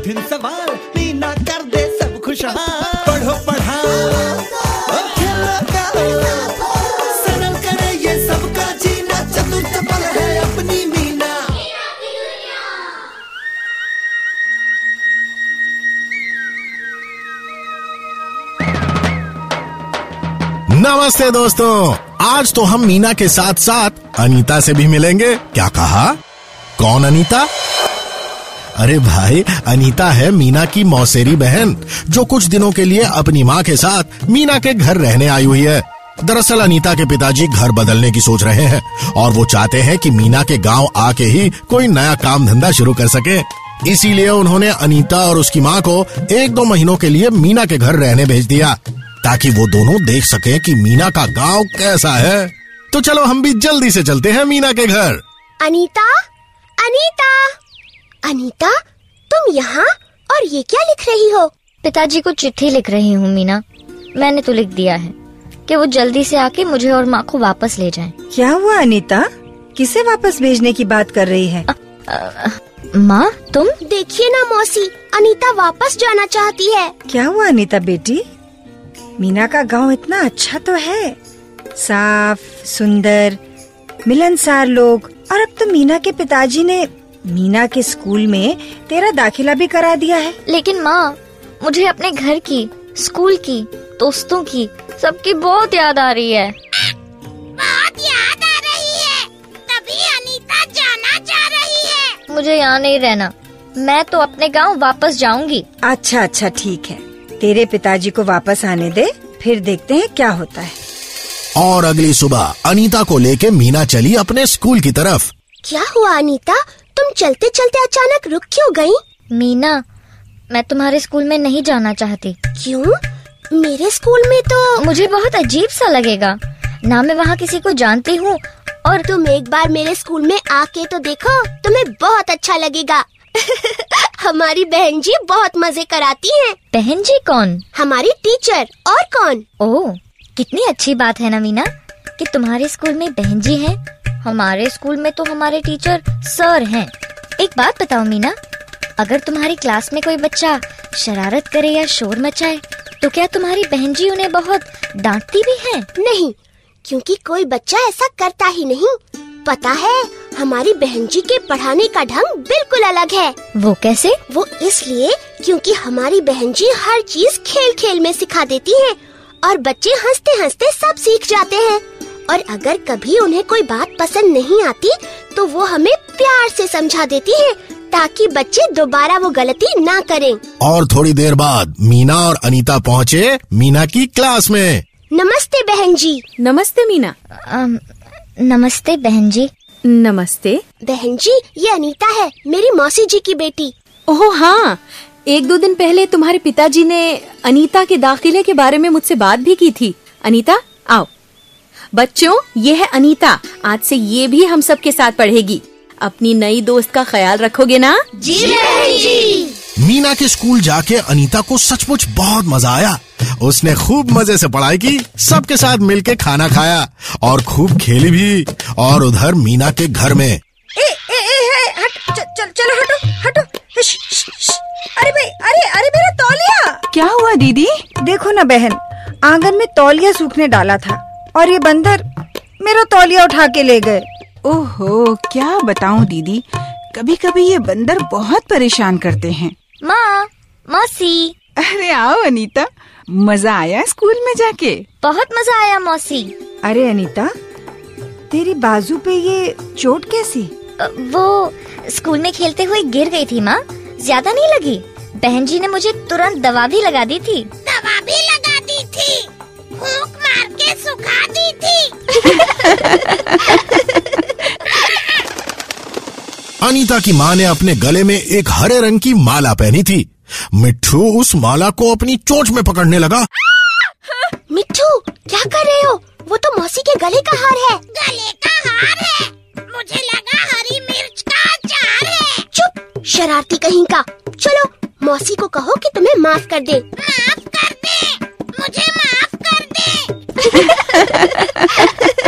कठिन सवाल मीना कर दे सब खुशहाल। पढ़ो पढ़ाओ और खेलो गाओ, सरल करे ये सबका जीना, चतुर चपल है अपनी मीना। नमस्ते दोस्तों, आज तो हम मीना के साथ साथ अनीता से भी मिलेंगे। क्या कहा? कौन अनीता? अरे भाई, अनीता है मीना की मौसेरी बहन, जो कुछ दिनों के लिए अपनी माँ के साथ मीना के घर रहने आई हुई है। दरअसल अनीता के पिताजी घर बदलने की सोच रहे हैं और वो चाहते हैं कि मीना के गांव आके ही कोई नया काम धंधा शुरू कर सके। इसीलिए उन्होंने अनीता और उसकी माँ को 1-2 महीनों के लिए मीना के घर रहने भेज दिया, ताकि वो दोनों देख सकें कि मीना का गांव कैसा है। तो चलो हम भी जल्दी से चलते हैं मीना के घर। अनीता, अनीता, अनीता, तुम यहाँ? और ये क्या लिख रही हो? पिताजी को चिट्ठी लिख रही हूँ मीना। मैंने तो लिख दिया है कि वो जल्दी से आके मुझे और माँ को वापस ले जाएं। क्या हुआ अनीता? किसे वापस भेजने की बात कर रही है? माँ, तुम? देखिए ना मौसी, अनीता वापस जाना चाहती है। क्या हुआ अनीता बेटी? मीना का गांव इतना अच्छा तो है, साफ, सुंदर, मिलनसार लोग। और अब तो मीना के पिताजी ने मीना के स्कूल में तेरा दाखिला भी करा दिया है। लेकिन माँ, मुझे अपने घर की, स्कूल की, दोस्तों की, सबकी बहुत याद आ रही है। बहुत याद आ रही है, तभी अनीता जाना चाह रही है। मुझे यहाँ नहीं रहना, मैं तो अपने गांव वापस जाऊंगी। अच्छा ठीक है, तेरे पिताजी को वापस आने दे, फिर देखते हैं क्या होता है। और अगली सुबह अनीता को लेके मीना चली अपने स्कूल की तरफ। क्या हुआ अनीता, तुम चलते चलते अचानक रुक क्यों गई? मीना, मैं तुम्हारे स्कूल में नहीं जाना चाहती। क्यों? मेरे स्कूल में तो मुझे बहुत अजीब सा लगेगा ना, मैं वहाँ किसी को जानती हूँ। और तुम एक बार मेरे स्कूल में आके तो देखो, तुम्हें बहुत अच्छा लगेगा। हमारी बहन जी बहुत मजे कराती हैं। बहन जी कौन? हमारी टीचर, और कौन। ओह, कितनी अच्छी बात है ना मीना कि तुम्हारे स्कूल में बहन जी हैं। हमारे स्कूल में तो हमारे टीचर सर हैं। एक बात बताओ मीना, अगर तुम्हारी क्लास में कोई बच्चा शरारत करे या शोर मचाए तो क्या तुम्हारी बहन जी उन्हें बहुत डांटती भी हैं? नहीं, क्योंकि कोई बच्चा ऐसा करता ही नहीं। पता है, हमारी बहन जी के पढ़ाने का ढंग बिल्कुल अलग है। वो कैसे? वो इसलिए क्योंकि हमारी बहन जी हर चीज खेल खेल में सिखा देती हैं और बच्चे हंसते हंसते सब सीख जाते हैं। और अगर कभी उन्हें कोई बात पसंद नहीं आती तो वो हमें प्यार से समझा देती है, ताकि बच्चे दोबारा वो गलती ना करें। और थोड़ी देर बाद मीना और अनीता पहुँचे मीना की क्लास में। नमस्ते बहन जी। नमस्ते मीना। नमस्ते बहन जी। नमस्ते बहन जी, ये अनीता है, मेरी मौसी जी की बेटी। ओह हाँ, 1-2 दिन पहले तुम्हारे पिताजी ने अनीता के दाखिले के बारे में मुझसे बात भी की थी। अनीता, आओ। बच्चों, ये है अनीता, आज से ये भी हम सब के साथ पढ़ेगी। अपनी नई दोस्त का ख्याल रखोगे ना? जी बहन जी। मीना के स्कूल जाके अनीता को सचमुच बहुत मजा आया। उसने खूब मजे से पढ़ाई की, सबके साथ मिलके खाना खाया और खूब खेली भी। और उधर मीना के घर में चलो हटो। अरे भाई, अरे मेरा तौलिया। क्या हुआ दीदी? देखो ना बहन, आंगन में तौलिया सूखने डाला था और ये बंदर मेरा तौलिया उठा के ले गए। ओहो, क्या बताऊं दीदी, कभी कभी ये बंदर बहुत परेशान करते हैं। माँ, मौसी। अरे आओ अनीता, मजा आया स्कूल में जाके? बहुत मजा आया मौसी। अरे अनीता, तेरी बाजू पे ये चोट कैसी? वो स्कूल में खेलते हुए गिर गई थी माँ, ज्यादा नहीं लगी। बहन जी ने मुझे तुरंत दवा भी लगा दी थी। दवा भी लगा दी थी? फूंक मार के सुखा दी थी? अनीता की माँ ने अपने गले में एक हरे रंग की माला पहनी थी। मिट्ठू उस माला को अपनी चोंच में पकड़ने लगा। मिट्ठू, क्या कर रहे हो? वो तो मौसी के गले का हार है। गले का हार है? मुझे लगा हरी मिर्च का अचार है। चुप, शरारती कहीं का। चलो मौसी को कहो कि तुम्हें माफ कर दे। माफ कर दे, मुझे माफ कर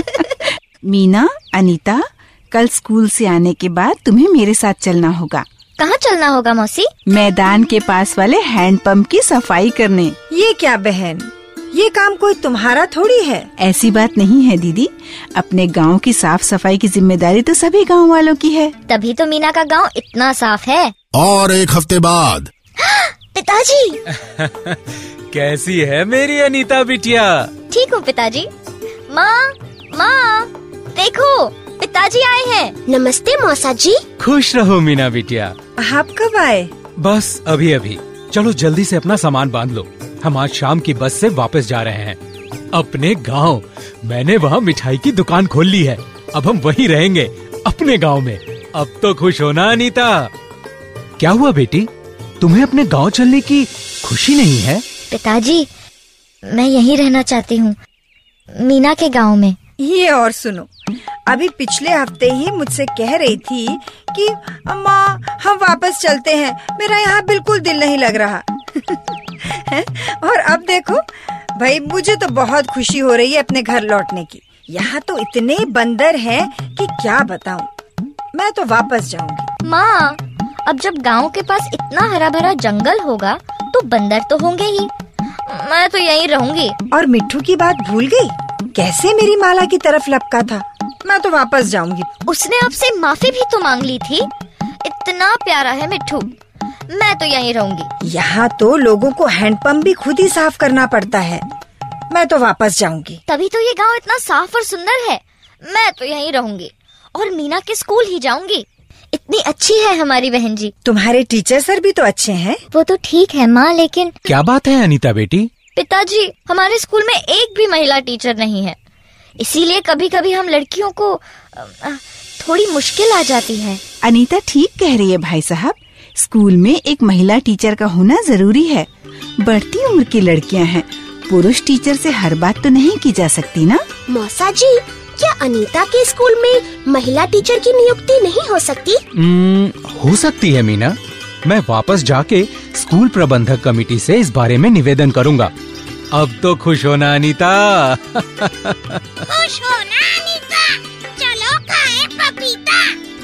दे। मीना, अनीता, कल स्कूल से आने के बाद तुम्हें मेरे साथ चलना होगा। कहाँ चलना होगा मौसी? मैदान के पास वाले हैंडपंप की सफाई करने। ये क्या बहन, ये काम कोई तुम्हारा थोड़ी है। ऐसी बात नहीं है दीदी, अपने गांव की साफ सफाई की जिम्मेदारी तो सभी गांव वालों की है। तभी तो मीना का गांव इतना साफ है। और एक हफ्ते बाद पिताजी। कैसी है मेरी अनीता बिटिया? ठीक हूँ पिताजी। माँ, माँ, देखो पिताजी आए हैं। नमस्ते मौसा जी। खुश रहो मीना बिटिया। आप कब आए? बस अभी अभी। चलो जल्दी से अपना सामान बांध लो, हम आज शाम की बस से वापस जा रहे हैं अपने गांव। मैंने वहाँ मिठाई की दुकान खोल ली है, अब हम वहीं रहेंगे अपने गांव में। अब तो खुश हो ना अनीता? क्या हुआ बेटी, तुम्हें अपने गांव चलने की खुशी नहीं है? पिताजी, मैं यहीं रहना चाहती हूँ, मीना के गांव में। ये और सुनो, अभी पिछले हफ्ते ही मुझसे कह रही थी कि अम्मा हम वापस चलते हैं, मेरा यहाँ बिल्कुल दिल नहीं लग रहा। और अब देखो भाई, मुझे तो बहुत खुशी हो रही है अपने घर लौटने की। यहाँ तो इतने बंदर हैं कि क्या बताऊँ। मैं तो वापस जाऊंगी। माँ, अब जब गांव के पास इतना हरा भरा जंगल होगा तो बंदर तो होंगे ही। मैं तो यहीं रहूंगी। और मिट्ठू की बात भूल गई, कैसे मेरी माला की तरफ लपका था। मैं तो वापस जाऊंगी। उसने आपसे माफी भी तो मांग ली थी। इतना प्यारा है मिट्ठू। मैं तो यहीं रहूंगी। यहाँ तो लोगों को हैंडपंप भी खुद ही साफ करना पड़ता है। मैं तो वापस जाऊंगी। तभी तो ये गांव इतना साफ और सुंदर है। मैं तो यहीं रहूंगी और मीना के स्कूल ही जाऊंगी। इतनी अच्छी है हमारी बहन जी। तुम्हारे टीचर सर भी तो अच्छे हैं। वो तो ठीक है माँ, लेकिन क्या बात है अनीता बेटी? पिताजी, हमारे स्कूल में एक भी महिला टीचर नहीं है, इसीलिए कभी कभी हम लड़कियों को थोड़ी मुश्किल आ जाती है। अनीता ठीक कह रही है भाई साहब, स्कूल में एक महिला टीचर का होना जरूरी है। बढ़ती उम्र की लड़कियां हैं, पुरुष टीचर से हर बात तो नहीं की जा सकती ना। मौसा जी, क्या अनीता के स्कूल में महिला टीचर की नियुक्ति नहीं हो सकती? हो सकती है मीना। मैं वापस जाके स्कूल प्रबंधक कमेटी से इस बारे में निवेदन करूंगा। अब तो खुश होना अनीता। खुश होना अनीता, चलो खाएं पपीता।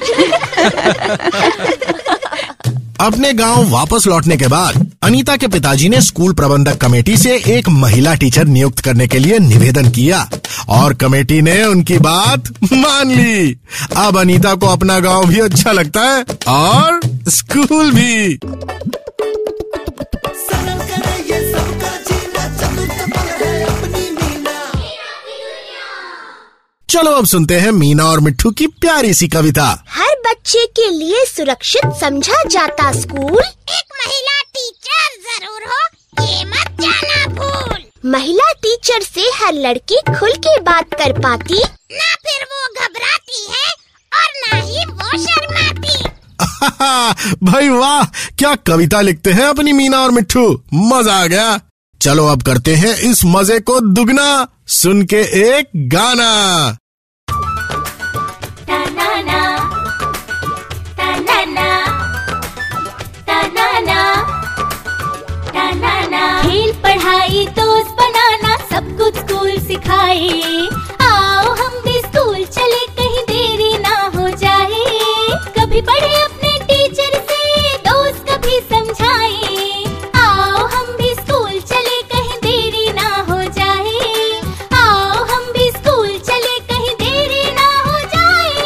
अपने गांव वापस लौटने के बाद अनीता के पिताजी ने स्कूल प्रबंधक कमेटी से एक महिला टीचर नियुक्त करने के लिए निवेदन किया और कमेटी ने उनकी बात मान ली। अब अनीता को अपना गांव भी अच्छा लगता है और स्कूल भी। सरल करे ये सबका जीना, चतुर चपल है अपनी मीना। चलो अब सुनते हैं मीना और मिट्ठू की प्यारी सी कविता। हर बच्चे के लिए सुरक्षित समझा जाता स्कूल, एक महिला टीचर जरूर हो, ये मत जाना भूल। महिला टीचर से हर लड़की खुल के बात कर पाती, ना फिर वो घबराती है और ना ही वो शर्माती। भाई वाह, क्या कविता लिखते हैं अपनी मीना और मिट्ठू, मजा आ गया। चलो अब करते हैं इस मजे को दुगना, सुन के एक गाना। खेल पढ़ाई दोस्त बनाना सब कुछ स्कूल सिखाए। आओ हम भी स्कूल चले, कहीं देरी ना हो जाए। कभी पढ़े अपने टीचर से, दोस्त कभी समझाए। आओ हम भी स्कूल चले, कहीं देरी ना हो जाए। आओ हम भी स्कूल चले, कहीं देरी ना हो जाए।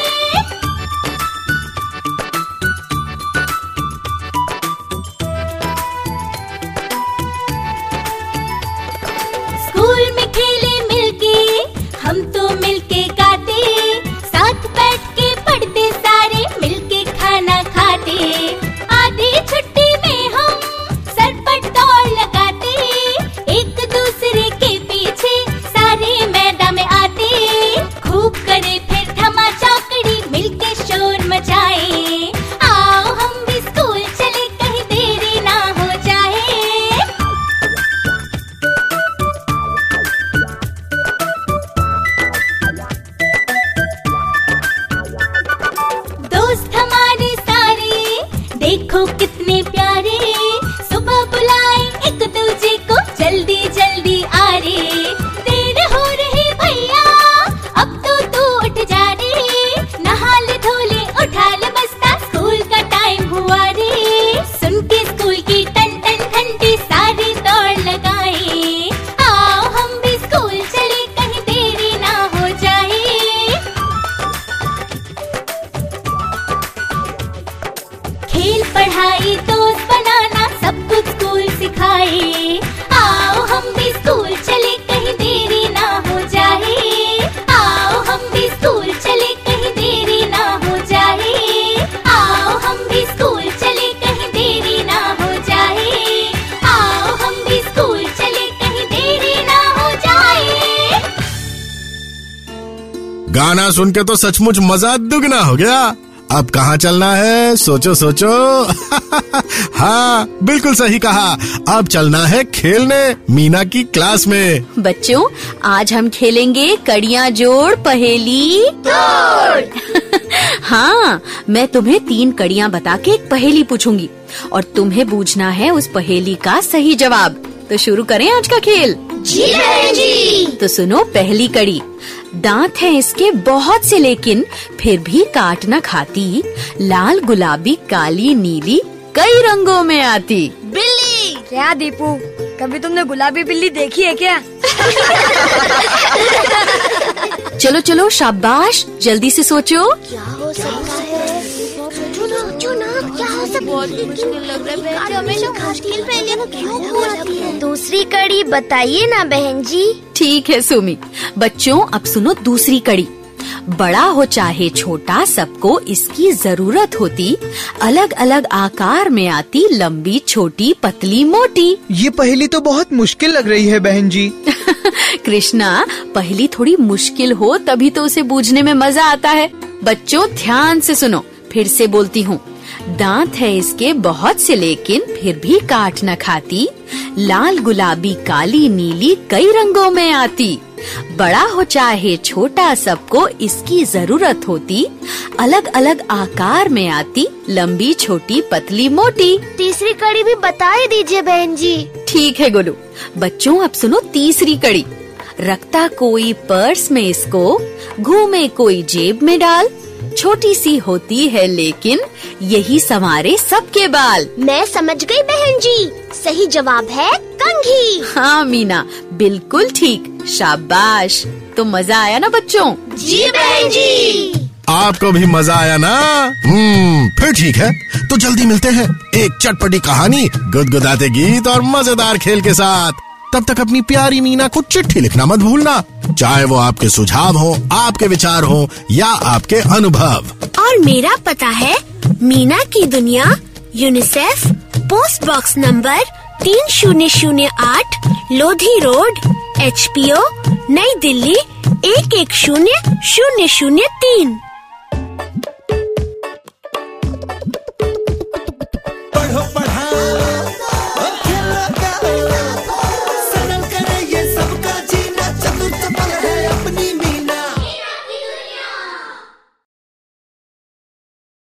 स्कूल में खेले मिलके, हम तो मिलके गाते, साथ बैठ के पढ़ते, सारे मिलके खाना खाते। आधी छुट्टी में हम सर पर दौड़ लगाते, एक दूसरे के पीछे सारे मैदान में आते। खूब करे फिर धमा चौकड़ी, मिलके शोर मचाए। आओ हम भी स्कूल चले, कहीं देरी ना हो जाए। दोस्त हमारे सारे देखो कितने प्यारे, सुबह बुलाए एक दूजे को, जल्दी जल्दी आ रे। देर हो रही भैया, अब तो तू उठ जा रे। नहा ले धो ले, उठा ले बस्ता, स्कूल का टाइम हुआ रे। गाना सुन के तो सचमुच मजा दुगना हो गया। अब कहाँ चलना है? सोचो सोचो। हाँ, बिल्कुल सही कहा। अब चलना है खेलने मीना की क्लास में। बच्चों, आज हम खेलेंगे कड़ियाँ जोड़ पहेली तोड़। हाँ, मैं तुम्हें 3 कड़ियाँ बता के एक पहेली पूछूंगी और तुम्हें बूझना है उस पहेली का सही जवाब। तो शुरू करें आज का खेल। जी जी। तो सुनो पहली कड़ी। दांत है इसके बहुत से लेकिन फिर भी काट न खाती, लाल गुलाबी काली नीली कई रंगों में आती। बिल्ली। क्या दीपू, कभी तुमने गुलाबी बिल्ली देखी है क्या? चलो चलो शाबाश, जल्दी से सोचो। क्या हो सकता है? सोचो ना, क्या हो सकता है? बहुत मुश्किल लग रहा है। हमेशा मुश्किल पहेलियां क्यों पूछती है? दूसरी कड़ी बताइए ना बहन जी। ठीक है सुमी। बच्चों, अब सुनो दूसरी कड़ी। बड़ा हो चाहे छोटा, सबको इसकी जरूरत होती, अलग अलग आकार में आती, लंबी छोटी पतली मोटी। ये पहेली तो बहुत मुश्किल लग रही है बहन जी। कृष्णा, पहेली थोड़ी मुश्किल हो तभी तो उसे बूझने में मजा आता है। बच्चों ध्यान से सुनो, फिर से बोलती हूँ। दांत है इसके बहुत से लेकिन फिर भी काट न खाती, लाल गुलाबी काली नीली कई रंगों में आती, बड़ा हो चाहे छोटा सबको इसकी जरूरत होती, अलग अलग आकार में आती, लंबी छोटी पतली मोटी। तीसरी कड़ी भी बता ही दीजिए बहन जी। ठीक है गोलू। बच्चों, अब सुनो तीसरी कड़ी। रखता कोई पर्स में इसको, घूमे कोई जेब में डाल, छोटी सी होती है लेकिन यही संवारे सबके बाल। मैं समझ गई बहन जी, सही जवाब है कंघी। हाँ मीना, बिल्कुल ठीक, शाबाश। तो मजा आया ना बच्चों? जी बहन जी। आपको भी मजा आया ना? फिर ठीक है, तो जल्दी मिलते हैं एक चटपटी कहानी, गुदगुदाते गीत और मजेदार खेल के साथ। तब तक अपनी प्यारी मीना को चिट्ठी लिखना मत भूलना, चाहे वो आपके सुझाव हो, आपके विचार हो या आपके अनुभव। और मेरा पता है मीना की दुनिया, UNICEF, post box number 3008, Lodhi road, HPO, New Delhi 11003।